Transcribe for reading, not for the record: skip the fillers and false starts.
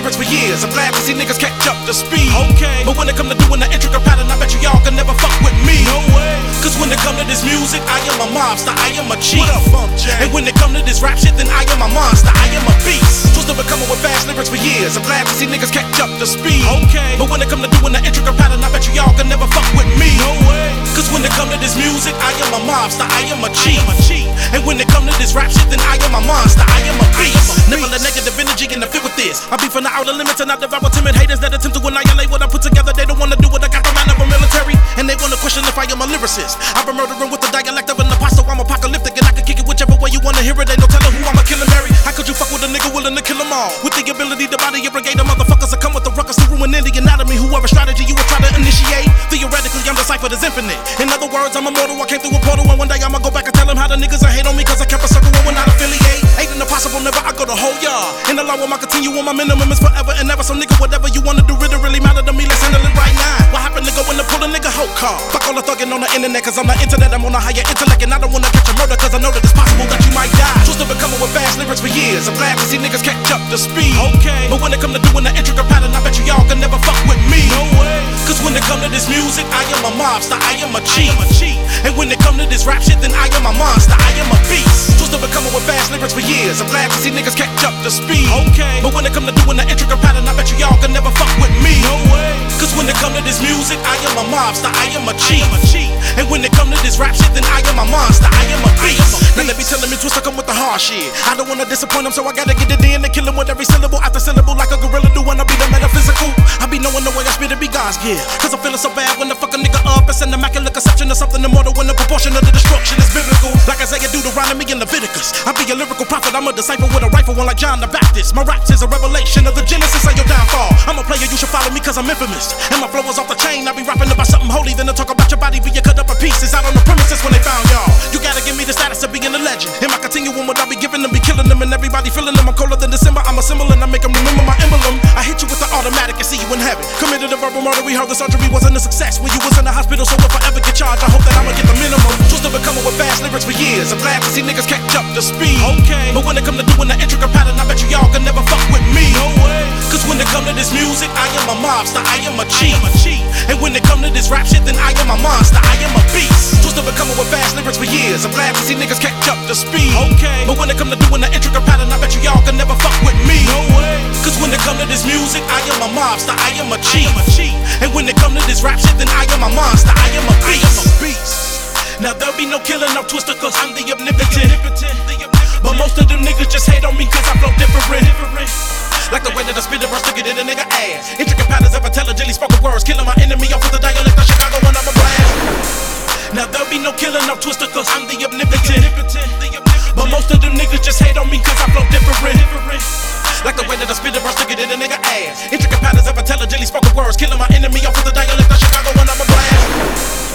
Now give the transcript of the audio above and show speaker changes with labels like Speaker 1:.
Speaker 1: lyrics for years. I'm glad to see niggas catch up to speed. Okay, but when it come to doing the intricate pattern, I bet you y'all can never fuck with me. No way. Cause when it come to this music, I am a mobster, I am a chief. What up, Funk Jack? And when it come to this rap shit, then I am a monster, I am a beast. Twisted been coming with fast lyrics for years. I'm glad to see niggas catch up to speed. Okay, but when it come to doing the intricate pattern, I bet you y'all can never fuck with me. No way. Cause when it come to this music, I am a mobster, I am a chief. And when it come to this rap shit, then I am a monster, I am a beast. Never let negative energy interfere with this. I be from the outer limits and I devour timid haters that attempt to annihilate what I put together. They don't wanna do it, I got the mind of a military. And they wanna question if I am a lyricist. I've been murdering with the dialect of an apostle. I'm apocalyptic and I can kick it whichever way you wanna hear it. Ain't no telling who I'ma kill and marry. How could you fuck with a nigga willing to kill them all? With the ability to body your brigade of motherfuckers that come with the ruckus to ruin any anatomy. Whoever strategy you would try to initiate. Theoretically, I'm deciphered as infinite. In other words, I'm immortal. I came through a portal and one day I'ma go back and tell them how the niggas are hate on me cause I kept a circle and will not affiliate. Ain't an impossible, never I go the whole yard. In the law, I continue on my minimum is forever and ever. So nigga, whatever you wanna do, it really matter to me. Let's handle it right now. What happened to go in to pull a nigga whole car? Fuck all the thugging on the internet cause I'm the internet. I'm on a higher intellect and I don't wanna catch a murder cause I know that it's possible that you might die. Twisted been coming with fast lyrics for years. I'm glad to see niggas catch up to speed. Okay, but when it come to doing the intricate pattern, I bet you y'all can never fuck with me. No way. Cause when it come to this music, I am a mobster, I am a chief. And when it come to this rap shit, then I am a monster, I am a beast. Twisted been coming with fast lyrics for years. I'm glad to see niggas catch up to speed. Okay, but when it come to doing the intricate pattern, I bet you y'all can never fuck with me. No way. Cause when it come to this music, I am a mobster, I am a chief. And when it come to this rap shit, then I am a monster, I am a beast. Now they be telling me Twista come with the hard shit. I don't wanna disappoint them, so I gotta get it in and kill them with every syllable after syllable like a gorilla do when I be the metaphysical. I be knowing the way I spit it be God's gift. Cause I'm feeling so bad when the fuck a nigga up. It's an immaculate conception of something immortal when the proportion of the destruction is biblical. Like Isaiah Deuteronomy and Leviticus. I be a lyrical prophet, I'm a disciple with a rifle, one like John the Baptist. My raps is a revelation of the Genesis of your downfall. I'm a player, you should follow me cause I'm infamous. And my flow is off the chain, I be rapping about something holy. Then to talk about your body being cut up in pieces out on the premises when they found y'all. You gotta give me the status of being a legend. Am I continuing what I be giving them, be killing them and everybody feeling them. I'm colder than December, I'm a symbol and I make them remember my emblem. I hit you with the automatic and see you in heaven. Committed a verbal murder, we heard the surgery wasn't a success when you was in the hospital, so if I ever get charged, I hope that I'ma get the minimum. Twisted been coming with fast lyrics for years. I'm glad to see niggas catch up to speed. Okay, but when it come to doing the intricate pattern, I bet you y'all can never fuck with me. No way. Cause when it come to this music, I am a mobster, I am a chief. And when it come to this rap shit, then I am a monster, I am a beast. Twisted been coming with fast lyrics for years. I'm glad to see niggas catch up to speed. Okay, but when it come to doing the intricate pattern, I bet you y'all can never fuck with me. No way. Cause when it come to this music, I am a mobster, I am a chief. And when it come to this rap shit, then I am a monster, I am a beast. Now there'll be no killing of Twista cause I'm the omnipotent. But most of them niggas just hate on me cause I flow different. Like the way that I spit it, rush to get in a nigga ass. Intricate patterns of intelligently spoken words, killing my enemy off with the dialect of Chicago when I'm a blast. Now there'll be no killing of Twista cause I'm the omnipotent. But most of them niggas just hate on me cause I flow different. Like the way that I spit it, rush to get in a nigga ass. Intricate patterns of intelligently spoken words, killing my enemy off with the dialect of Chicago when I'm a blast.